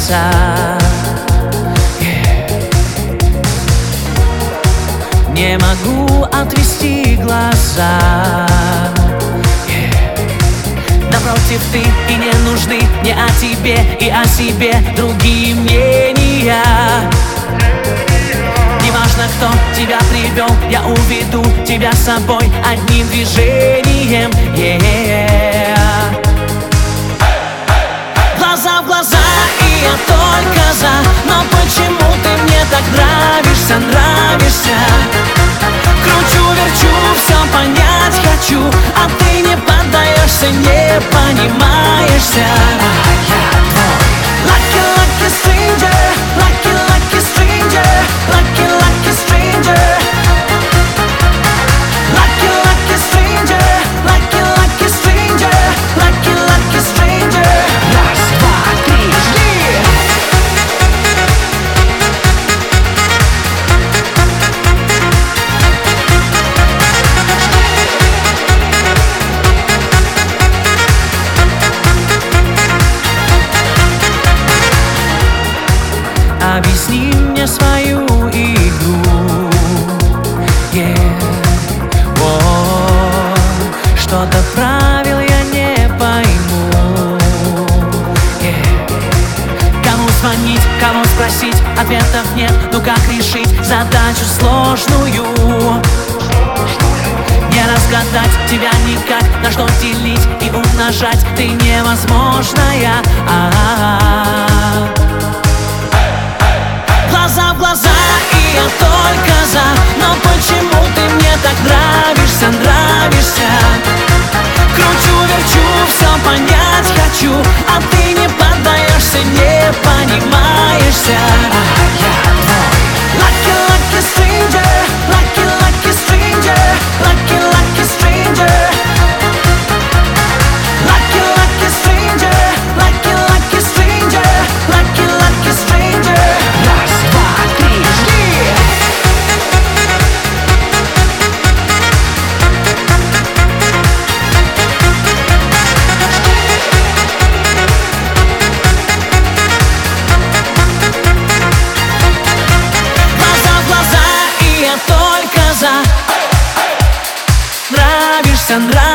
глаза. Не могу отвести глаза. Напротив, ты и не нужны мне о тебе и о себе другие мнения. Неважно, кто тебя привел, я уведу тебя с собой одним движением. Глаза в глаза, и я только за. Но почему ты мне так нравишься, нравишься? Кручу-верчу, все понять хочу, а ты не поддаешься, не понимаешься. Lucky, lucky stranger, lucky, lucky stranger, lucky, lucky stranger. Lucky, lucky stranger, lucky, lucky stranger, lucky, lucky stranger. Раз, два, три, жди! Объясни мне свою игру, что-то правил я не пойму. Кому звонить, кого спросить, ответов нет. Ну как решить задачу сложную? Не разгадать тебя никак, на что делить и умножать ты невозможная. Глаза в глаза, и я только за. Но почему ты мне так нравишься, нравишься? Кручу-верчу, все понять хочу, а ты не поддаешься, не понимаешься. Lucky, lucky stranger, lucky, lucky stranger, lucky, lucky stranger. Lucky, lucky stranger, lucky, lucky stranger, lucky, lucky stranger. Раз, два, три, жди! Глаза в глаза, и я только за. Нравишься, нравишься.